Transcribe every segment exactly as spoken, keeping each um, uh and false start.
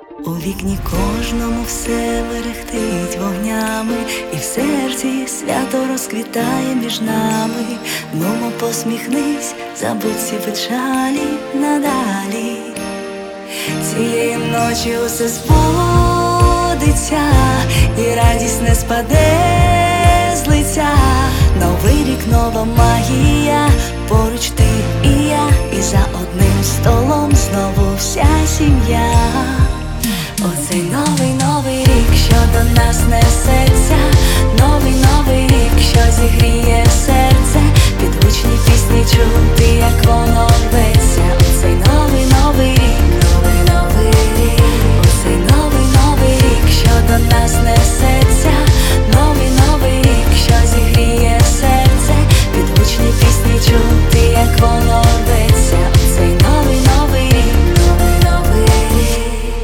У вікні кожному все мерехтить вогнями, і в серці свято розквітає між нами. Нумо посміхнись, забудь всі печалі надалі. Цієї ночі усе збудеться, і радість не спаде з лиця. Новий рік, нова магія, поруч ти і я, і за одним столом знову вся сім'я. Оцей новий, новий рік, що до нас несеться, новий, новий рік, що зігріє серце, під гучні пісні чути, як воно рветься. Оцей новий, новий рік, новий, новий рік, оцей новий, новий рік, що до нас несеться, новий, новий рік, що зігріє серце, під гучні пісні чути, як воно рветься. Оцей новий, новий рік, новий, новий рік.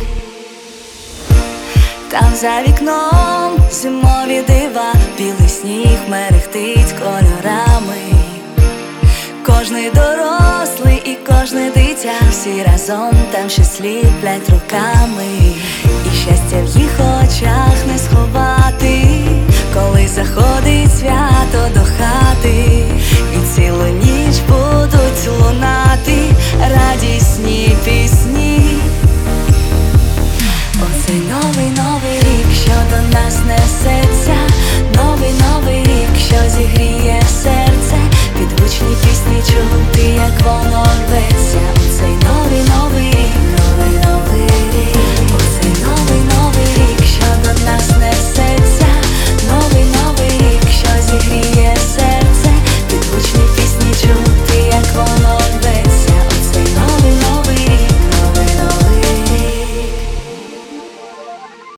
Там за вікном зимові дива, білий сніг мерехтить кольорами. Кожний дорослий і кожне дитя, всі разом там щось ліплять руками. І щастя в їх очах не сховати, коли заходить свято до хати. І цілу ніч будуть лунати радісні пісні.